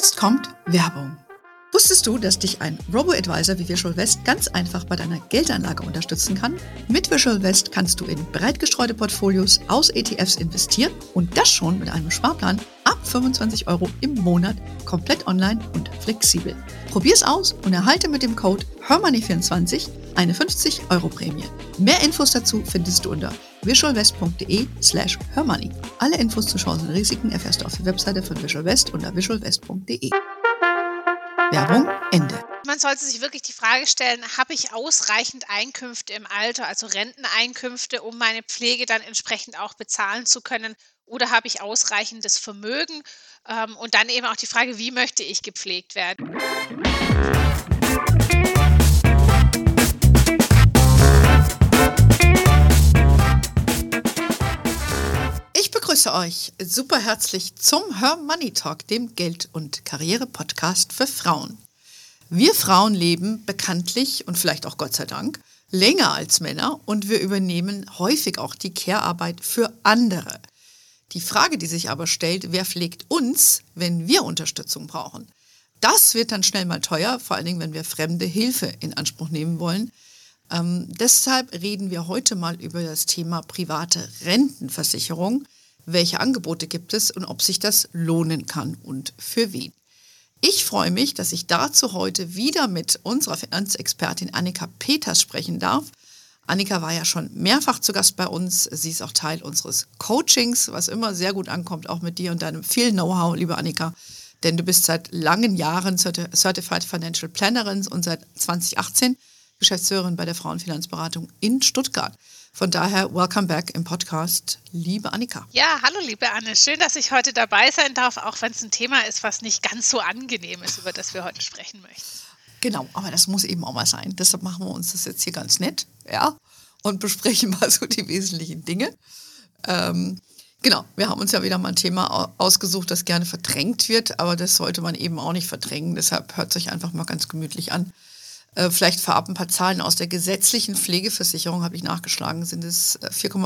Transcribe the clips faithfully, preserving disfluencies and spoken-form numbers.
Jetzt kommt Werbung. Wusstest du, dass dich ein Robo-Advisor wie Visual West ganz einfach bei deiner Geldanlage unterstützen kann? Mit Visual West kannst du in breit gestreute Portfolios aus E T Fs investieren und das schon mit einem Sparplan ab fünfundzwanzig Euro im Monat, komplett online und flexibel. Probier's aus und erhalte mit dem Code Hermoney vierundzwanzig eine fünfzig Euro Prämie. Mehr Infos dazu findest du unter visualwest.de slash hermoney. Alle Infos zu Chancen und Risiken erfährst du auf der Webseite von Visual West unter visualwest punkt de. Werbung Ende. Man sollte sich wirklich die Frage stellen, habe ich ausreichend Einkünfte im Alter, also Renteneinkünfte, um meine Pflege dann entsprechend auch bezahlen zu können, oder habe ich ausreichendes Vermögen? Ähm, und dann eben auch die Frage, wie möchte ich gepflegt werden? Ich begrüße euch super herzlich zum Her Money Talk, dem Geld- und Karriere-Podcast für Frauen. Wir Frauen leben bekanntlich und vielleicht auch Gott sei Dank länger als Männer und wir übernehmen häufig auch die Care-Arbeit für andere. Die Frage, die sich aber stellt, wer pflegt uns, wenn wir Unterstützung brauchen? Das wird dann schnell mal teuer, vor allen Dingen, wenn wir fremde Hilfe in Anspruch nehmen wollen. Ähm, deshalb reden wir heute mal über das Thema private Rentenversicherung. Welche Angebote gibt es und ob sich das lohnen kann und für wen? Ich freue mich, dass ich dazu heute wieder mit unserer Finanzexpertin Annika Peters sprechen darf. Annika war ja schon mehrfach zu Gast bei uns. Sie ist auch Teil unseres Coachings, was immer sehr gut ankommt, auch mit dir und deinem viel Know-how, liebe Annika. Denn du bist seit langen Jahren Certified Financial Plannerin und seit zwanzig achtzehn Geschäftsführerin bei der Frauenfinanzberatung in Stuttgart. Von daher, welcome back im Podcast, liebe Annika. Ja, hallo liebe Anne, schön, dass ich heute dabei sein darf, auch wenn es ein Thema ist, was nicht ganz so angenehm ist, über das wir heute sprechen möchten. Genau, aber das muss eben auch mal sein. Deshalb machen wir uns das jetzt hier ganz nett, ja, und besprechen mal so die wesentlichen Dinge. Ähm, genau, wir haben uns ja wieder mal ein Thema ausgesucht, das gerne verdrängt wird, aber das sollte man eben auch nicht verdrängen. Deshalb hört es sich einfach mal ganz gemütlich an. Äh, vielleicht vorab ein paar Zahlen aus der gesetzlichen Pflegeversicherung, habe ich nachgeschlagen, sind es vier Komma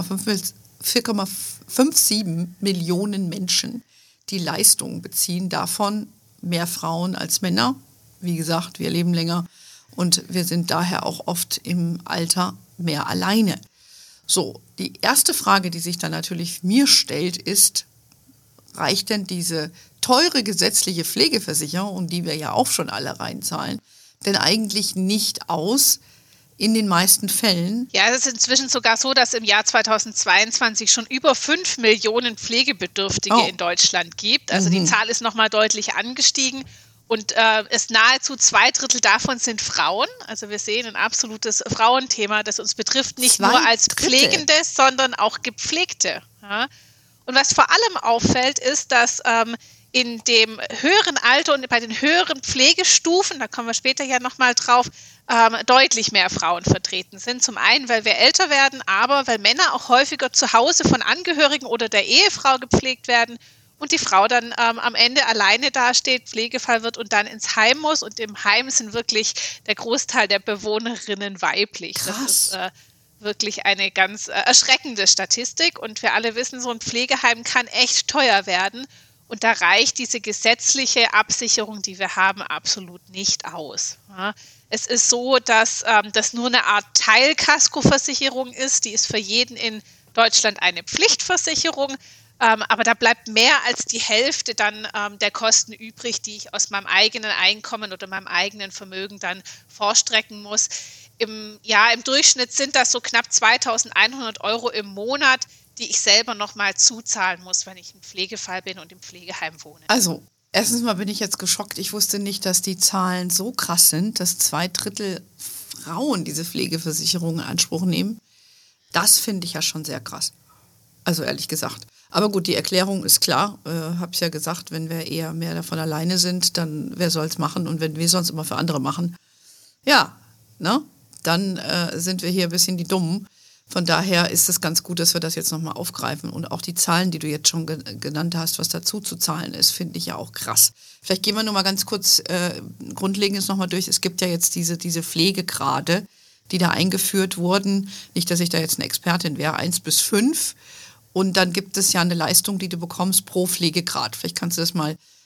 siebenundfünfzig Millionen Menschen, die Leistungen beziehen. Davon mehr Frauen als Männer. Wie gesagt, wir leben länger und wir sind daher auch oft im Alter mehr alleine. So, die erste Frage, die sich dann natürlich mir stellt, ist, reicht denn diese teure gesetzliche Pflegeversicherung, und die wir ja auch schon alle reinzahlen, denn eigentlich nicht aus in den meisten Fällen? Ja, es ist inzwischen sogar so, dass im Jahr zweitausendzweiundzwanzig schon über fünf Millionen Pflegebedürftige oh. in Deutschland gibt. Also Mhm. die Zahl ist nochmal deutlich angestiegen. Und äh, es nahezu zwei Drittel davon sind Frauen. Also wir sehen ein absolutes Frauenthema, das uns betrifft, nicht Zwei nur als Drittel. Pflegende, sondern auch Gepflegte. Ja? Und was vor allem auffällt, ist, dass ähm, in dem höheren Alter und bei den höheren Pflegestufen, da kommen wir später ja nochmal drauf, ähm, deutlich mehr Frauen vertreten sind. Zum einen, weil wir älter werden, aber weil Männer auch häufiger zu Hause von Angehörigen oder der Ehefrau gepflegt werden und die Frau dann ähm, am Ende alleine dasteht, Pflegefall wird und dann ins Heim muss. Und im Heim sind wirklich der Großteil der Bewohnerinnen weiblich. Krass. Das ist äh, wirklich eine ganz äh, erschreckende Statistik. Und wir alle wissen, so ein Pflegeheim kann echt teuer werden. Und da reicht diese gesetzliche Absicherung, die wir haben, absolut nicht aus. Ja. Es ist so, dass ähm, das nur eine Art Teilkaskoversicherung ist. Die ist für jeden in Deutschland eine Pflichtversicherung. Ähm, aber da bleibt mehr als die Hälfte dann ähm, der Kosten übrig, die ich aus meinem eigenen Einkommen oder meinem eigenen Vermögen dann vorstrecken muss. Im, ja, im Durchschnitt sind das so knapp zweitausendeinhundert Euro im Monat, die ich selber nochmal zuzahlen muss, wenn ich ein Pflegefall bin und im Pflegeheim wohne. Also, erstens mal bin ich jetzt geschockt. Ich wusste nicht, dass die Zahlen so krass sind, dass zwei Drittel Frauen diese Pflegeversicherung in Anspruch nehmen. Das finde ich ja schon sehr krass. Also ehrlich gesagt. Aber gut, die Erklärung ist klar. Äh, habe ich ja gesagt, wenn wir eher mehr davon alleine sind, dann wer soll es machen? Und wenn wir sonst immer für andere machen, ja, ne? Dann äh, sind wir hier ein bisschen die Dummen. Von daher ist es ganz gut, dass wir das jetzt nochmal aufgreifen. Und auch die Zahlen, die du jetzt schon ge- genannt hast, was dazu zu zahlen ist, finde ich ja auch krass. Vielleicht gehen wir nur mal ganz kurz äh, Grundlegendes nochmal durch. Es gibt ja jetzt diese, diese Pflegegrade, die da eingeführt wurden. Nicht, dass ich da jetzt eine Expertin wäre, eins bis fünf. Und dann gibt es ja eine Leistung, die du bekommst pro Pflegegrad. Vielleicht kannst du das mal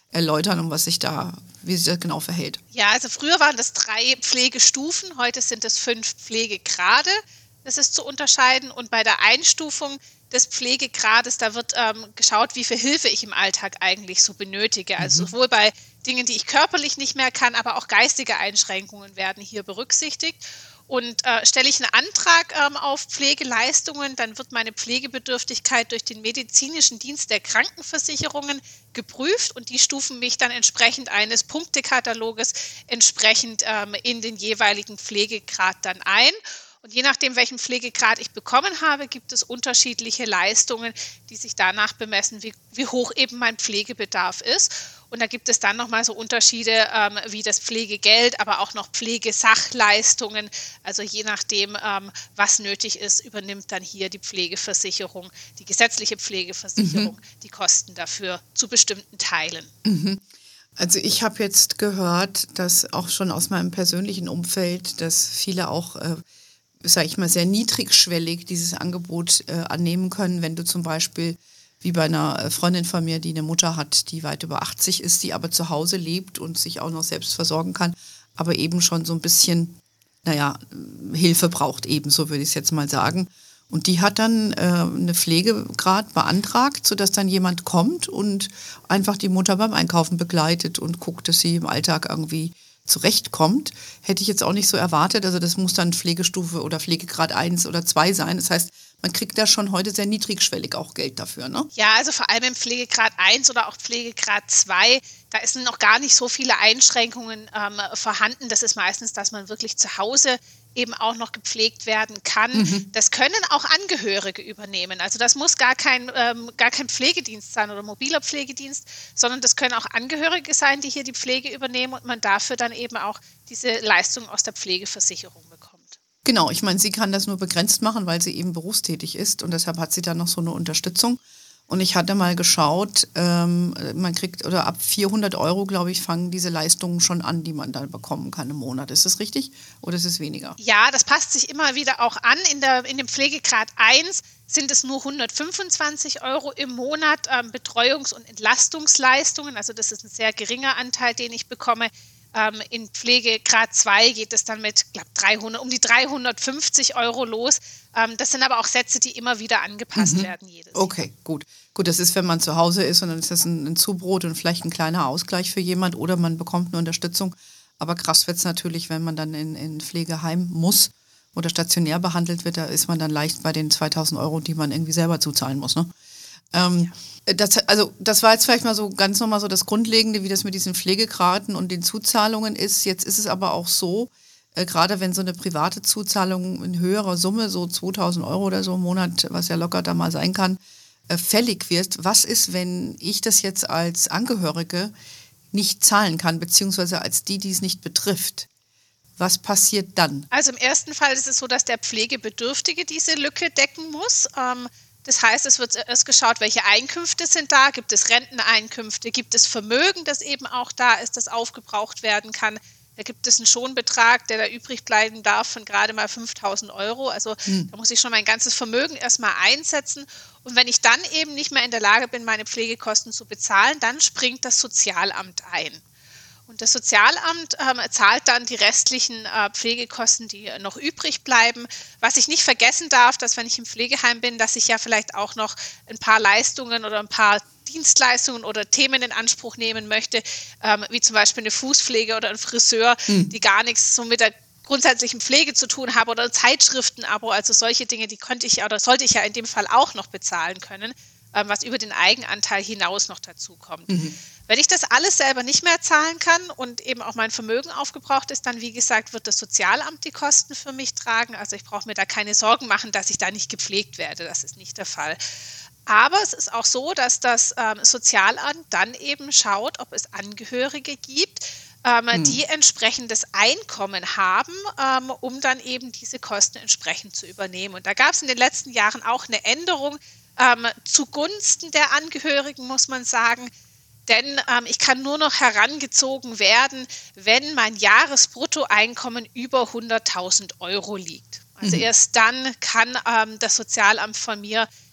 erläutern, um was sich da, wie sich das genau verhält? Ja, also früher waren das drei Pflegestufen, heute sind es fünf Pflegegrade. Das ist zu unterscheiden. Und bei der Einstufung des Pflegegrades, da wird ähm, geschaut, wie viel Hilfe ich im Alltag eigentlich so benötige. Also mhm. sowohl bei Dingen, die ich körperlich nicht mehr kann, aber auch geistige Einschränkungen werden hier berücksichtigt. Und äh, stelle ich einen Antrag ähm, auf Pflegeleistungen, dann wird meine Pflegebedürftigkeit durch den medizinischen Dienst der Krankenversicherungen geprüft und die stufen mich dann entsprechend eines Punktekataloges entsprechend ähm, in den jeweiligen Pflegegrad dann ein. Und je nachdem, welchen Pflegegrad ich bekommen habe, gibt es unterschiedliche Leistungen, die sich danach bemessen, wie, wie hoch eben mein Pflegebedarf ist. Und da gibt es dann nochmal so Unterschiede ähm, wie das Pflegegeld, aber auch noch Pflegesachleistungen. Also je nachdem, ähm, was nötig ist, übernimmt dann hier die Pflegeversicherung, die gesetzliche Pflegeversicherung, mhm. die Kosten dafür zu bestimmten Teilen. Mhm. Also ich habe jetzt gehört, dass auch schon aus meinem persönlichen Umfeld, dass viele auch äh, sage ich mal, sehr niedrigschwellig dieses Angebot äh, annehmen können, wenn du zum Beispiel, wie bei einer Freundin von mir, die eine Mutter hat, die weit über achtzig ist, die aber zu Hause lebt und sich auch noch selbst versorgen kann, aber eben schon so ein bisschen, naja, Hilfe braucht eben, so würde ich es jetzt mal sagen. Und die hat dann äh, eine Pflegegrad beantragt, sodass dann jemand kommt und einfach die Mutter beim Einkaufen begleitet und guckt, dass sie im Alltag irgendwie zurechtkommt, hätte ich jetzt auch nicht so erwartet. Also das muss dann Pflegestufe oder Pflegegrad eins oder zwei sein. Das heißt, man kriegt da schon heute sehr niedrigschwellig auch Geld dafür, ne? Ja, also vor allem im Pflegegrad eins oder auch Pflegegrad zwei, da sind noch gar nicht so viele Einschränkungen ähm, vorhanden. Das ist meistens, dass man wirklich zu Hause eben auch noch gepflegt werden kann. Mhm. Das können auch Angehörige übernehmen. Also das muss gar kein, ähm, gar kein Pflegedienst sein oder mobiler Pflegedienst, sondern das können auch Angehörige sein, die hier die Pflege übernehmen und man dafür dann eben auch diese Leistung aus der Pflegeversicherung bekommt. Genau, ich meine, sie kann das nur begrenzt machen, weil sie eben berufstätig ist und deshalb hat sie dann noch so eine Unterstützung. Und ich hatte mal geschaut, ähm, man kriegt, oder ab vierhundert Euro, glaube ich, fangen diese Leistungen schon an, die man dann bekommen kann im Monat. Ist das richtig oder ist es weniger? Ja, das passt sich immer wieder auch an. In, der, in dem Pflegegrad eins sind es nur hundertfünfundzwanzig Euro im Monat ähm, Betreuungs- und Entlastungsleistungen. Also das ist ein sehr geringer Anteil, den ich bekomme. Ähm, in Pflegegrad zwei geht es dann mit, glaube dreihundert, um die dreihundertfünfzig Euro los. Ähm, das sind aber auch Sätze, die immer wieder angepasst mhm. werden jedes Jahr. Okay, gut. Gut, das ist, wenn man zu Hause ist und dann ist das ein, ein Zubrot und vielleicht ein kleiner Ausgleich für jemand oder man bekommt eine Unterstützung. Aber krass wird es natürlich, wenn man dann in, in Pflegeheim muss oder stationär behandelt wird, da ist man dann leicht bei den zweitausend Euro, die man irgendwie selber zuzahlen muss, ne? Ähm, ja. das, also das war jetzt vielleicht mal so ganz nochmal so das Grundlegende, wie das mit diesen Pflegegraden und den Zuzahlungen ist. Jetzt ist es aber auch so, äh, gerade wenn so eine private Zuzahlung in höherer Summe, so zweitausend Euro oder so im Monat, was ja locker da mal sein kann, äh, fällig wird. Was ist, wenn ich das jetzt als Angehörige nicht zahlen kann, beziehungsweise als die, die es nicht betrifft? Was passiert dann? Also im ersten Fall ist es so, dass der Pflegebedürftige diese Lücke decken muss. Ähm, Das heißt, es wird erst geschaut, welche Einkünfte sind da, gibt es Renteneinkünfte, gibt es Vermögen, das eben auch da ist, das aufgebraucht werden kann. Da gibt es einen Schonbetrag, der da übrig bleiben darf von gerade mal fünftausend Euro. Also hm. da muss ich schon mein ganzes Vermögen erstmal einsetzen. Und wenn ich dann eben nicht mehr in der Lage bin, meine Pflegekosten zu bezahlen, dann springt das Sozialamt ein. Und das Sozialamt ähm, zahlt dann die restlichen äh, Pflegekosten, die noch übrig bleiben. Was ich nicht vergessen darf, dass wenn ich im Pflegeheim bin, dass ich ja vielleicht auch noch ein paar Leistungen oder ein paar Dienstleistungen oder Themen in Anspruch nehmen möchte, ähm, wie zum Beispiel eine Fußpflege oder ein Friseur, hm. die gar nichts so mit der grundsätzlichen Pflege zu tun haben oder Zeitschriftenabo. Also solche Dinge, die konnte ich oder sollte ich ja in dem Fall auch noch bezahlen können, ähm, was über den Eigenanteil hinaus noch dazu kommt. Mhm. Wenn ich das alles selber nicht mehr zahlen kann und eben auch mein Vermögen aufgebraucht ist, dann, wie gesagt, wird das Sozialamt die Kosten für mich tragen. Also ich brauche mir da keine Sorgen machen, dass ich da nicht gepflegt werde. Das ist nicht der Fall. Aber es ist auch so, dass das ähm, Sozialamt dann eben schaut, ob es Angehörige gibt, ähm, hm. die entsprechendes Einkommen haben, ähm, um dann eben diese Kosten entsprechend zu übernehmen. Und da gab es in den letzten Jahren auch eine Änderung ähm, zugunsten der Angehörigen, muss man sagen. Denn ähm, ich kann nur noch herangezogen werden, wenn mein Jahresbruttoeinkommen über hunderttausend Euro liegt. Also mhm. erst dann kann ähm, das Sozialamt von mir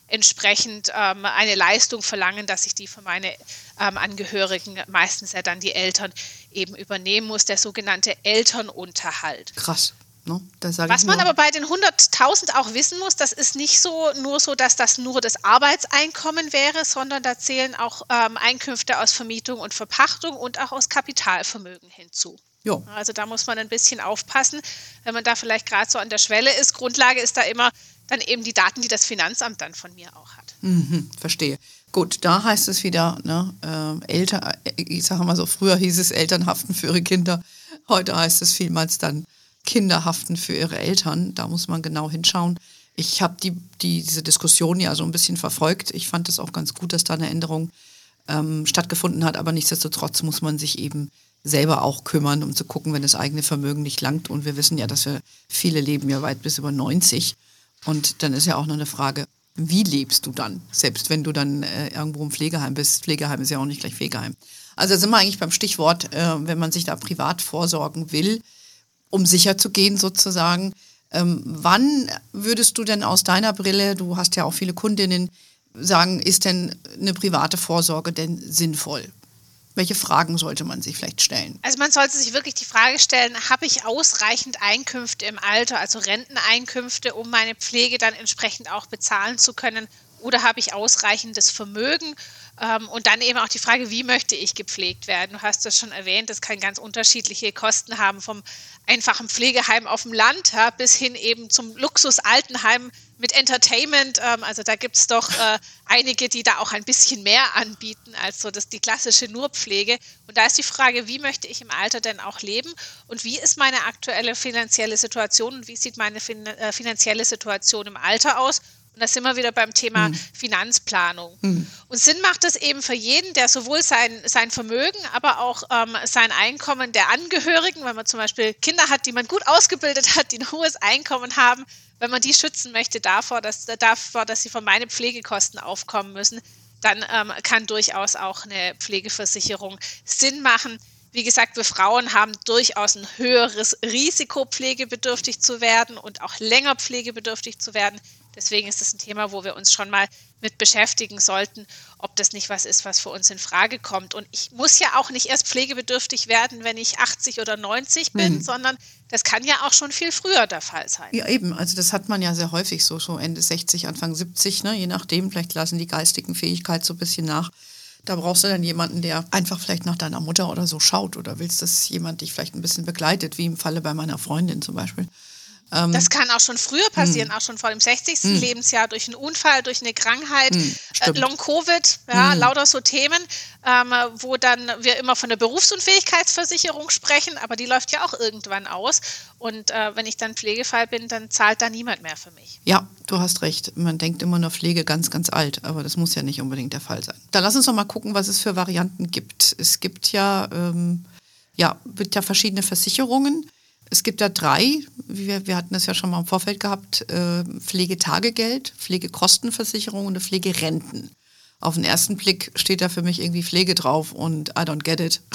entsprechend ähm, eine Leistung verlangen, dass ich die für meine ähm, Angehörigen, meistens ja dann die Eltern, eben übernehmen muss, der sogenannte Elternunterhalt. Krass. Ne? Da sag Was ich man nur, aber bei den hunderttausend auch wissen muss, das ist nicht so nur so, dass das nur das Arbeitseinkommen wäre, sondern da zählen auch ähm, Einkünfte aus Vermietung und Verpachtung und auch aus Kapitalvermögen hinzu. jo. Also da muss man ein bisschen aufpassen, wenn man da vielleicht gerade so an der Schwelle ist. Grundlage ist da immer dann eben die Daten, die das Finanzamt dann von mir auch hat. Mhm, verstehe. Gut, da heißt es wieder, ne, äh, Eltern, ich sage mal so, früher hieß es Eltern haften für ihre Kinder, heute heißt es vielmals dann Kinder haften für ihre Eltern. Da muss man genau hinschauen. Ich habe die, die, diese Diskussion ja so ein bisschen verfolgt. Ich fand es auch ganz gut, dass da eine Änderung ähm, stattgefunden hat, aber nichtsdestotrotz muss man sich eben selber auch kümmern, um zu gucken, wenn das eigene Vermögen nicht langt. Und wir wissen ja, dass wir viele leben ja weit bis über neunzig. Und dann ist ja auch noch eine Frage, wie lebst du dann? Selbst wenn du dann äh, irgendwo im Pflegeheim bist. Pflegeheim ist ja auch nicht gleich Pflegeheim. Also da sind wir eigentlich beim Stichwort, äh, wenn man sich da privat vorsorgen will, um sicher zu gehen sozusagen. Ähm, wann würdest du denn aus deiner Brille, du hast ja auch viele Kundinnen, sagen, ist denn eine private Vorsorge denn sinnvoll? Welche Fragen sollte man sich vielleicht stellen? Also man sollte sich wirklich die Frage stellen, habe ich ausreichend Einkünfte im Alter, also Renteneinkünfte, um meine Pflege dann entsprechend auch bezahlen zu können, oder habe ich ausreichendes Vermögen? Ähm, und dann eben auch die Frage, wie möchte ich gepflegt werden? Du hast das schon erwähnt, das kann ganz unterschiedliche Kosten haben, vom einfachen Pflegeheim auf dem Land ja, bis hin eben zum Luxus-Altenheim mit Entertainment. Ähm, also da gibt es doch äh, einige, die da auch ein bisschen mehr anbieten als so das, die klassische Nurpflege. Und da ist die Frage, wie möchte ich im Alter denn auch leben? Und wie ist meine aktuelle finanzielle Situation? Und wie sieht meine fin- äh, finanzielle Situation im Alter aus? Und da sind wir wieder beim Thema mhm. Finanzplanung. Mhm. Und Sinn macht es eben für jeden, der sowohl sein, sein Vermögen, aber auch ähm, sein Einkommen der Angehörigen, wenn man zum Beispiel Kinder hat, die man gut ausgebildet hat, die ein hohes Einkommen haben, wenn man die schützen möchte davor, dass, davor, dass sie von meinen Pflegekosten aufkommen müssen, dann ähm, kann durchaus auch eine Pflegeversicherung Sinn machen. Wie gesagt, wir Frauen haben durchaus ein höheres Risiko, pflegebedürftig zu werden und auch länger pflegebedürftig zu werden. Deswegen ist das ein Thema, wo wir uns schon mal mit beschäftigen sollten, ob das nicht was ist, was für uns in Frage kommt. Und ich muss ja auch nicht erst pflegebedürftig werden, wenn ich achtzig oder neunzig bin, mhm. sondern das kann ja auch schon viel früher der Fall sein. Ja, eben. Also das hat man ja sehr häufig so, so Ende sechzig, Anfang siebzig, ne? Je nachdem. Vielleicht lassen die geistigen Fähigkeiten so ein bisschen nach. Da brauchst du dann jemanden, der einfach vielleicht nach deiner Mutter oder so schaut. Oder willst, dass jemand dich vielleicht ein bisschen begleitet, wie im Falle bei meiner Freundin zum Beispiel. Das kann auch schon früher passieren, mh. auch schon vor dem sechzigsten Mh. Lebensjahr, durch einen Unfall, durch eine Krankheit, äh, Long-Covid, ja, lauter so Themen, ähm, wo dann wir immer von der Berufsunfähigkeitsversicherung sprechen, aber die läuft ja auch irgendwann aus. Und äh, wenn ich dann Pflegefall bin, dann zahlt da niemand mehr für mich. Ja, du hast recht. Man denkt immer nur Pflege ganz, ganz alt, aber das muss ja nicht unbedingt der Fall sein. Dann lass uns doch mal gucken, was es für Varianten gibt. Es gibt ja, ähm, ja, gibt ja verschiedene Versicherungen. Es gibt da drei, wir, wir hatten das ja schon mal im Vorfeld gehabt, äh, Pflegetagegeld, Pflegekostenversicherung und eine Pflegerenten. Auf den ersten Blick steht da für mich irgendwie Pflege drauf und I don't get it.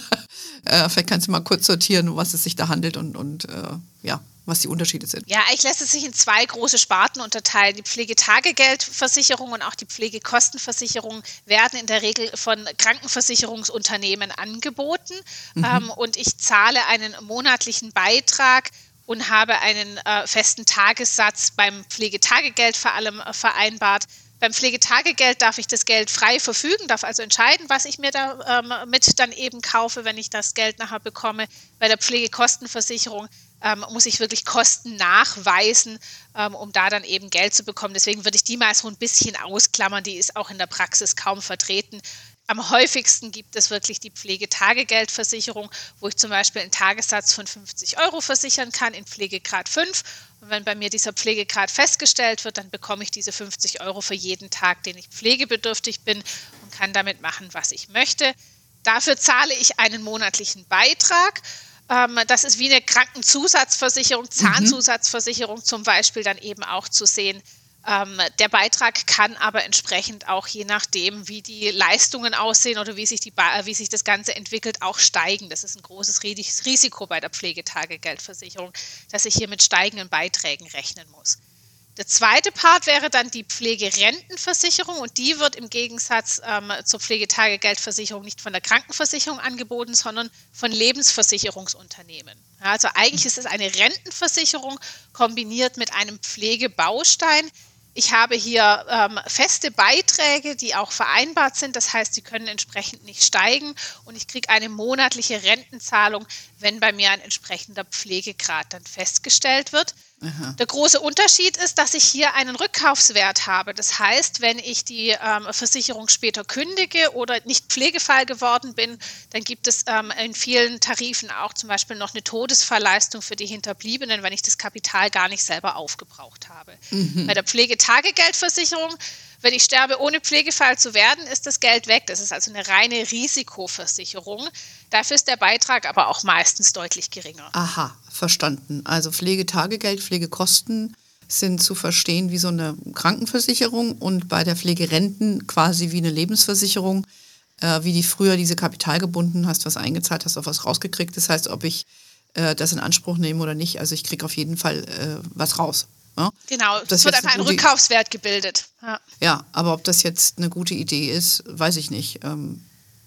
äh, vielleicht kannst du mal kurz sortieren, um was es sich da handelt und, und äh, ja, was die Unterschiede sind. Ja, eigentlich lässt es sich in zwei große Sparten unterteilen. Die Pflegetagegeldversicherung und auch die Pflegekostenversicherung werden in der Regel von Krankenversicherungsunternehmen angeboten. Mhm. Ähm, und ich zahle einen monatlichen Beitrag und habe einen äh, festen Tagessatz beim Pflegetagegeld vor allem äh, vereinbart. Beim Pflegetagegeld darf ich das Geld frei verfügen, darf also entscheiden, was ich mir da ähm, mit dann eben kaufe, wenn ich das Geld nachher bekomme. Bei der Pflegekostenversicherung ähm, muss ich wirklich Kosten nachweisen, ähm, um da dann eben Geld zu bekommen. Deswegen würde ich die mal so ein bisschen ausklammern, die ist auch in der Praxis kaum vertreten. Am häufigsten gibt es wirklich die Pflegetagegeldversicherung, wo ich zum Beispiel einen Tagessatz von fünfzig Euro versichern kann in Pflegegrad fünf. Und wenn bei mir dieser Pflegegrad festgestellt wird, dann bekomme ich diese fünfzig Euro für jeden Tag, den ich pflegebedürftig bin und kann damit machen, was ich möchte. Dafür zahle ich einen monatlichen Beitrag. Das ist wie eine Krankenzusatzversicherung, Zahnzusatzversicherung zum Beispiel dann eben auch zu sehen. Ähm, der Beitrag kann aber entsprechend auch, je nachdem, wie die Leistungen aussehen oder wie sich, die, wie sich das Ganze entwickelt, auch steigen. Das ist ein großes Risiko bei der Pflegetagegeldversicherung, dass ich hier mit steigenden Beiträgen rechnen muss. Der zweite Part wäre dann die Pflegerentenversicherung und die wird im Gegensatz ähm, zur Pflegetagegeldversicherung nicht von der Krankenversicherung angeboten, sondern von Lebensversicherungsunternehmen. Ja, also eigentlich ist es eine Rentenversicherung kombiniert mit einem Pflegebaustein. Ich habe hier ähm, feste Beiträge, die auch vereinbart sind. Das heißt, sie können entsprechend nicht steigen und ich kriege eine monatliche Rentenzahlung, wenn bei mir ein entsprechender Pflegegrad dann festgestellt wird. Aha. Der große Unterschied ist, dass ich hier einen Rückkaufswert habe. Das heißt, wenn ich die ähm, Versicherung später kündige oder nicht Pflegefall geworden bin, dann gibt es ähm, in vielen Tarifen auch zum Beispiel noch eine Todesfallleistung für die Hinterbliebenen, wenn ich das Kapital gar nicht selber aufgebraucht habe. Mhm. Bei der Pflegetagegeldversicherung, wenn ich sterbe, ohne Pflegefall zu werden, ist das Geld weg. Das ist also eine reine Risikoversicherung. Dafür ist der Beitrag aber auch meistens deutlich geringer. Aha, verstanden. Also Pflegetagegeld, Pflegekosten sind zu verstehen wie so eine Krankenversicherung und bei der Pflegerenten quasi wie eine Lebensversicherung, äh, wie die früher diese Kapital gebunden hast, was eingezahlt hast, auf was rausgekriegt. Das heißt, ob ich äh, das in Anspruch nehme oder nicht, also ich kriege auf jeden Fall äh, was raus. Ja? Genau, es wird einfach ein Rückkaufswert gebildet. Ja. ja, aber ob das jetzt eine gute Idee ist, weiß ich nicht. Ähm,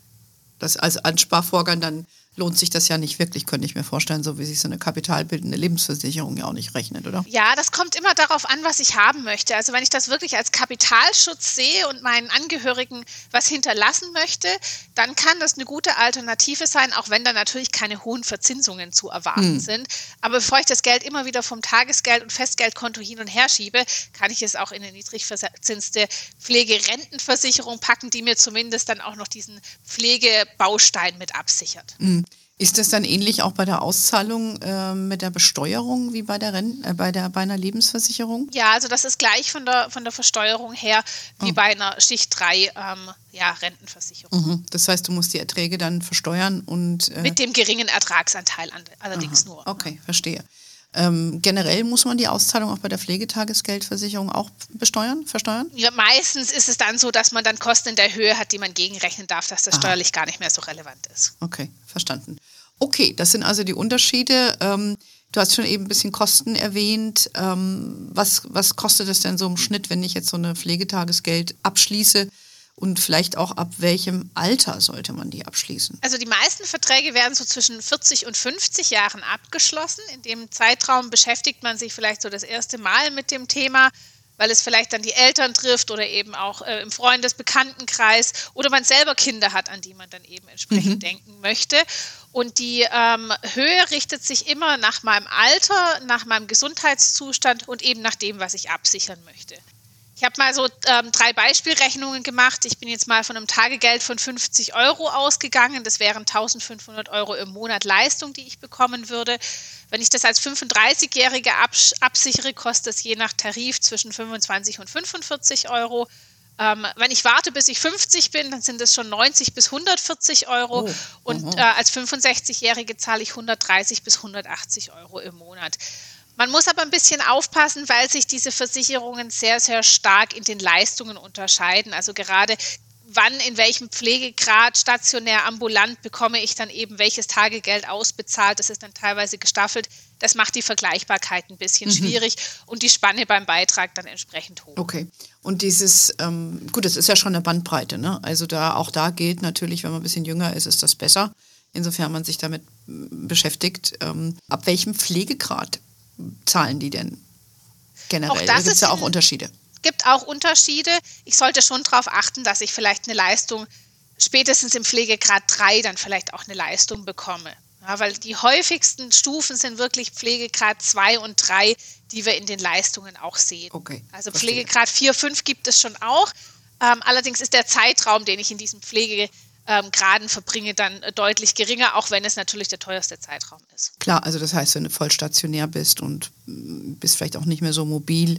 das als Ansparvorgang, dann lohnt sich das ja nicht wirklich, könnte ich mir vorstellen, so wie sich so eine kapitalbildende Lebensversicherung ja auch nicht rechnet, oder? Ja, das kommt immer darauf an, was ich haben möchte. Also wenn ich das wirklich als Kapitalschutz sehe und meinen Angehörigen was hinterlassen möchte, dann kann das eine gute Alternative sein, auch wenn da natürlich keine hohen Verzinsungen zu erwarten hm. sind. Aber bevor ich das Geld immer wieder vom Tagesgeld- und Festgeldkonto hin und her schiebe, kann ich es auch in eine niedrig verzinste Pflegerentenversicherung packen, die mir zumindest dann auch noch diesen Pflegebaustein mit absichert. Hm. Ist das dann ähnlich auch bei der Auszahlung äh, mit der Besteuerung wie bei der Renten, äh, bei der bei einer Lebensversicherung? Ja, also das ist gleich von der von der Versteuerung her wie oh. bei einer Schicht drei ähm, ja, Rentenversicherung. Mhm. Das heißt, du musst die Erträge dann versteuern und äh mit dem geringen Ertragsanteil an, allerdings Aha. nur. Okay, verstehe. Ähm, generell muss man die Auszahlung auch bei der Pflegetagesgeldversicherung auch besteuern, versteuern? Ja, meistens ist es dann so, dass man dann Kosten in der Höhe hat, die man gegenrechnen darf, dass das Aha. steuerlich gar nicht mehr so relevant ist. Okay, verstanden. Okay, das sind also die Unterschiede. Ähm, du hast schon eben ein bisschen Kosten erwähnt. Ähm, was, was kostet es denn so im Schnitt, wenn ich jetzt so eine Pflegetagesgeld abschließe? Und vielleicht auch ab welchem Alter sollte man die abschließen? Also die meisten Verträge werden so zwischen vierzig und fünfzig Jahren abgeschlossen. In dem Zeitraum beschäftigt man sich vielleicht so das erste Mal mit dem Thema, weil es vielleicht dann die Eltern trifft oder eben auch äh, im Freundes-Bekanntenkreis oder man selber Kinder hat, an die man dann eben entsprechend mhm. denken möchte. Und die ähm, Höhe richtet sich immer nach meinem Alter, nach meinem Gesundheitszustand und eben nach dem, was ich absichern möchte. Ich habe mal so ähm, drei Beispielrechnungen gemacht. Ich bin jetzt mal von einem Tagegeld von fünfzig Euro ausgegangen. Das wären eintausendfünfhundert Euro im Monat Leistung, die ich bekommen würde. Wenn ich das als fünfunddreißigjährige abs- absichere, kostet es je nach Tarif zwischen fünfundzwanzig und fünfundvierzig Euro. Ähm, wenn ich warte, bis ich fünfzig bin, dann sind es schon neunzig bis hundertvierzig Euro. Oh, und äh, als fünfundsechzigjährige zahle ich hundertdreißig bis hundertachtzig Euro im Monat. Man muss aber ein bisschen aufpassen, weil sich diese Versicherungen sehr, sehr stark in den Leistungen unterscheiden. Also gerade wann, in welchem Pflegegrad, stationär, ambulant, bekomme ich dann eben welches Tagegeld ausbezahlt. Das ist dann teilweise gestaffelt. Das macht die Vergleichbarkeit ein bisschen mhm. schwierig und die Spanne beim Beitrag dann entsprechend hoch. Okay. Und dieses, ähm, gut, das ist ja schon eine Bandbreite, ne? Also da auch da gilt natürlich, wenn man ein bisschen jünger ist, ist das besser, insofern man sich damit beschäftigt. Ähm, ab welchem Pflegegrad zahlen die denn generell? Da gibt es ja auch Unterschiede. Es gibt auch Unterschiede. Ich sollte schon darauf achten, dass ich vielleicht eine Leistung spätestens im Pflegegrad drei dann vielleicht auch eine Leistung bekomme. Ja, weil die häufigsten Stufen sind wirklich Pflegegrad zwei und drei, die wir in den Leistungen auch sehen. Okay, also verstehe. Pflegegrad vier, fünf gibt es schon auch. Ähm, allerdings ist der Zeitraum, den ich in diesem Pflege Ähm, Graden verbringe, dann äh, deutlich geringer, auch wenn es natürlich der teuerste Zeitraum ist. Klar, also das heißt, wenn du voll stationär bist und m, bist vielleicht auch nicht mehr so mobil,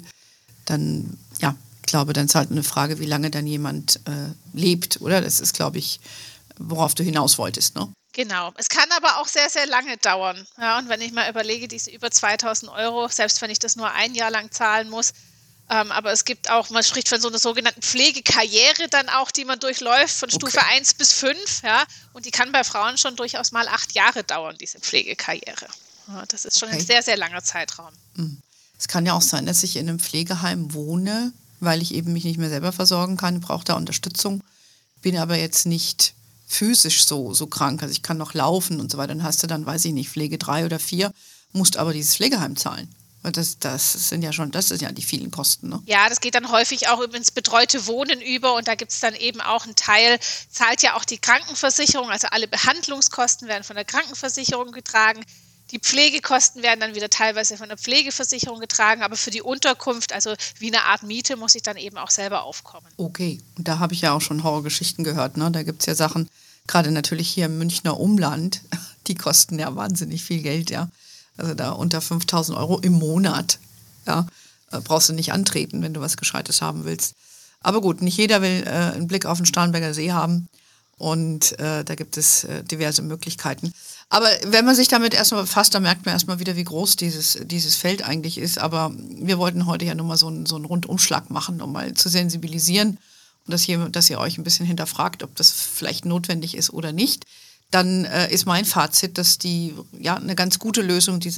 dann, ja, ich glaube, dann ist halt eine Frage, wie lange dann jemand äh, lebt, oder? Das ist, glaube ich, worauf du hinaus wolltest, ne? Genau. Es kann aber auch sehr, sehr lange dauern. Ja, und wenn ich mal überlege, diese über zweitausend Euro, selbst wenn ich das nur ein Jahr lang zahlen muss, Ähm, aber es gibt auch, man spricht von so einer sogenannten Pflegekarriere dann auch, die man durchläuft, von Stufe okay. eins bis fünf. Ja, und die kann bei Frauen schon durchaus mal acht Jahre dauern, diese Pflegekarriere. Ja, das ist schon okay. ein sehr, sehr langer Zeitraum. Es kann ja auch sein, dass ich in einem Pflegeheim wohne, weil ich eben mich nicht mehr selber versorgen kann, brauche da Unterstützung, bin aber jetzt nicht physisch so, so krank, also ich kann noch laufen und so weiter. Dann hast du dann, weiß ich nicht, Pflege drei oder vier, musst aber dieses Pflegeheim zahlen. Das, das sind ja schon, das sind ja die vielen Kosten. Ne? Ja, das geht dann häufig auch ins betreute Wohnen über und da gibt es dann eben auch einen Teil, zahlt ja auch die Krankenversicherung, also alle Behandlungskosten werden von der Krankenversicherung getragen. Die Pflegekosten werden dann wieder teilweise von der Pflegeversicherung getragen, aber für die Unterkunft, also wie eine Art Miete, muss ich dann eben auch selber aufkommen. Okay, und da habe ich ja auch schon Horrorgeschichten gehört. Ne? Da gibt es ja Sachen, gerade natürlich hier im Münchner Umland, die kosten ja wahnsinnig viel Geld, ja. Also da unter fünftausend Euro im Monat, ja, brauchst du nicht antreten, wenn du was Gescheites haben willst. Aber gut, nicht jeder will äh, einen Blick auf den Starnberger See haben und äh, da gibt es äh, diverse Möglichkeiten. Aber wenn man sich damit erstmal befasst, dann merkt man erstmal wieder, wie groß dieses, dieses Feld eigentlich ist. Aber wir wollten heute ja nur mal so einen, so einen Rundumschlag machen, um mal zu sensibilisieren und dass ihr, dass ihr euch ein bisschen hinterfragt, ob das vielleicht notwendig ist oder nicht. Dann äh, ist mein Fazit, dass die ja eine ganz gute Lösung diese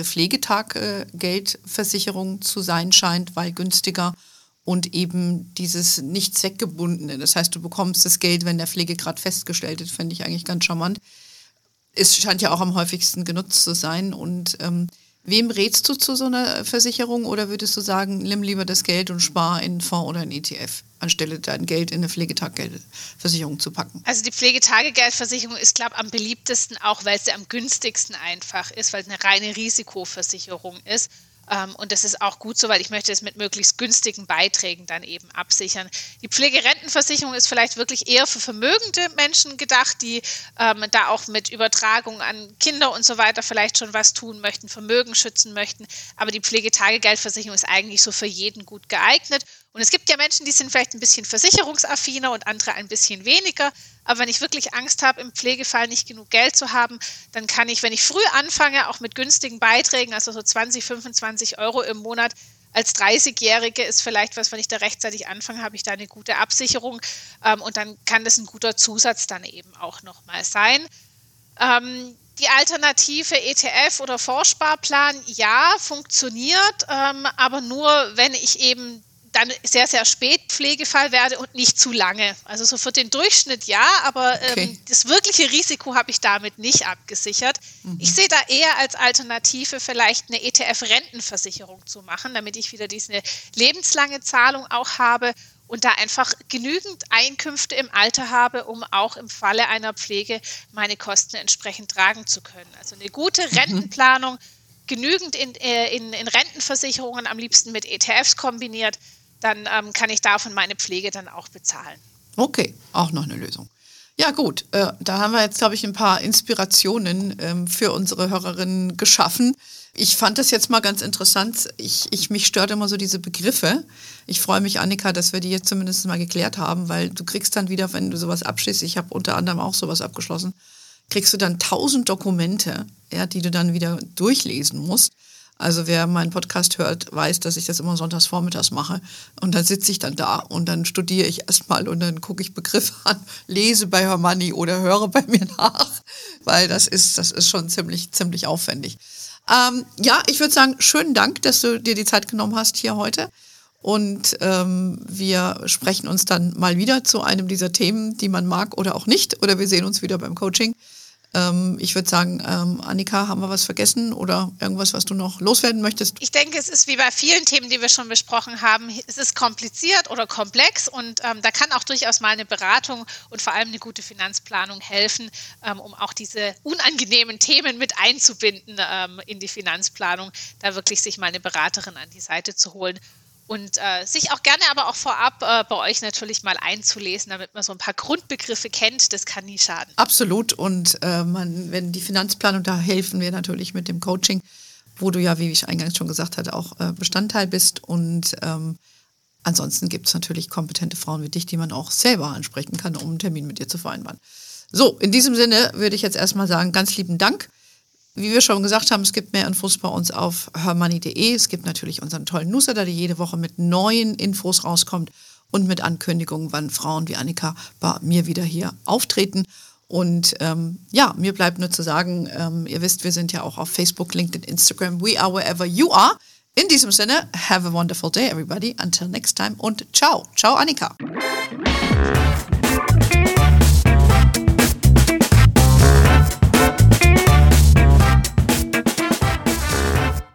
Pflegetag-Geldversicherung zu sein scheint, weil günstiger und eben dieses nicht zweckgebundene. Das heißt, du bekommst das Geld, wenn der Pflegegrad festgestellt ist, finde ich eigentlich ganz charmant. Es scheint ja auch am häufigsten genutzt zu sein. Und ähm, wem rätst du zu so einer Versicherung oder würdest du sagen, nimm lieber das Geld und spar in einen Fonds oder einen E T F, anstelle dein Geld in eine Pflegetaggeldversicherung zu packen? Also die Pflegetagegeldversicherung ist, glaube ich, am beliebtesten, auch weil sie am günstigsten einfach ist, weil es eine reine Risikoversicherung ist. Und das ist auch gut so, weil ich möchte es mit möglichst günstigen Beiträgen dann eben absichern. Die Pflegerentenversicherung ist vielleicht wirklich eher für vermögende Menschen gedacht, die ähm, da auch mit Übertragung an Kinder und so weiter vielleicht schon was tun möchten, Vermögen schützen möchten. Aber die Pflegetagegeldversicherung ist eigentlich so für jeden gut geeignet. Und es gibt ja Menschen, die sind vielleicht ein bisschen versicherungsaffiner und andere ein bisschen weniger. Aber wenn ich wirklich Angst habe, im Pflegefall nicht genug Geld zu haben, dann kann ich, wenn ich früh anfange, auch mit günstigen Beiträgen, also so zwanzig, fünfundzwanzig Euro im Monat, als dreißigjährige ist vielleicht was, wenn ich da rechtzeitig anfange, habe ich da eine gute Absicherung. Ähm, und dann kann das ein guter Zusatz dann eben auch nochmal sein. Ähm, Die Alternative E T F oder Fondssparplan, ja, funktioniert, ähm, aber nur, wenn ich eben dann sehr, sehr spät Pflegefall werde und nicht zu lange. Also so für den Durchschnitt ja, aber ähm, okay. Das wirkliche Risiko habe ich damit nicht abgesichert. Mhm. Ich sehe da eher als Alternative vielleicht eine E T F-Rentenversicherung zu machen, damit ich wieder diese lebenslange Zahlung auch habe und da einfach genügend Einkünfte im Alter habe, um auch im Falle einer Pflege meine Kosten entsprechend tragen zu können. Also eine gute Rentenplanung, mhm. genügend in, in, in Rentenversicherungen, am liebsten mit E T Fs kombiniert, dann ähm, kann ich davon meine Pflege dann auch bezahlen. Okay, auch noch eine Lösung. Ja gut, äh, da haben wir jetzt, glaube ich, ein paar Inspirationen ähm, für unsere Hörerinnen geschaffen. Ich fand das jetzt mal ganz interessant. Ich, ich, mich stört immer so diese Begriffe. Ich freue mich, Annika, dass wir die jetzt zumindest mal geklärt haben, weil du kriegst dann wieder, wenn du sowas abschließt, ich habe unter anderem auch sowas abgeschlossen, kriegst du dann tausend Dokumente, ja, die du dann wieder durchlesen musst. Also wer meinen Podcast hört, weiß, dass ich das immer sonntags vormittags mache. Und dann sitze ich dann da und dann studiere ich erstmal und dann gucke ich Begriffe an, lese bei Hermanni oder höre bei mir nach, weil das ist, das ist schon ziemlich, ziemlich aufwendig. Ähm, ja, ich würde sagen, schönen Dank, dass du dir die Zeit genommen hast hier heute. Und ähm, wir sprechen uns dann mal wieder zu einem dieser Themen, die man mag oder auch nicht. Oder wir sehen uns wieder beim Coaching. Ähm, ich würde sagen, ähm, Annika, haben wir was vergessen oder irgendwas, was du noch loswerden möchtest? Ich denke, es ist wie bei vielen Themen, die wir schon besprochen haben, es ist kompliziert oder komplex und ähm, da kann auch durchaus mal eine Beratung und vor allem eine gute Finanzplanung helfen, ähm, um auch diese unangenehmen Themen mit einzubinden ähm, in die Finanzplanung, da wirklich sich mal eine Beraterin an die Seite zu holen. Und äh, sich auch gerne aber auch vorab äh, bei euch natürlich mal einzulesen, damit man so ein paar Grundbegriffe kennt, das kann nie schaden. Absolut und äh, man, wenn die Finanzplanung, da helfen wir natürlich mit dem Coaching, wo du ja, wie ich eingangs schon gesagt hatte, auch äh, Bestandteil bist und ähm, ansonsten gibt es natürlich kompetente Frauen wie dich, die man auch selber ansprechen kann, um einen Termin mit dir zu vereinbaren. So, in diesem Sinne würde ich jetzt erstmal sagen, ganz lieben Dank. Wie wir schon gesagt haben, es gibt mehr Infos bei uns auf hermoney punkt de. Es gibt natürlich unseren tollen Newsletter, der jede Woche mit neuen Infos rauskommt und mit Ankündigungen, wann Frauen wie Annika bei mir wieder hier auftreten. Und ähm, ja, mir bleibt nur zu sagen, ähm, ihr wisst, wir sind ja auch auf Facebook, LinkedIn, Instagram, we are wherever you are. In diesem Sinne, have a wonderful day, everybody. Until next time und ciao. Ciao, Annika.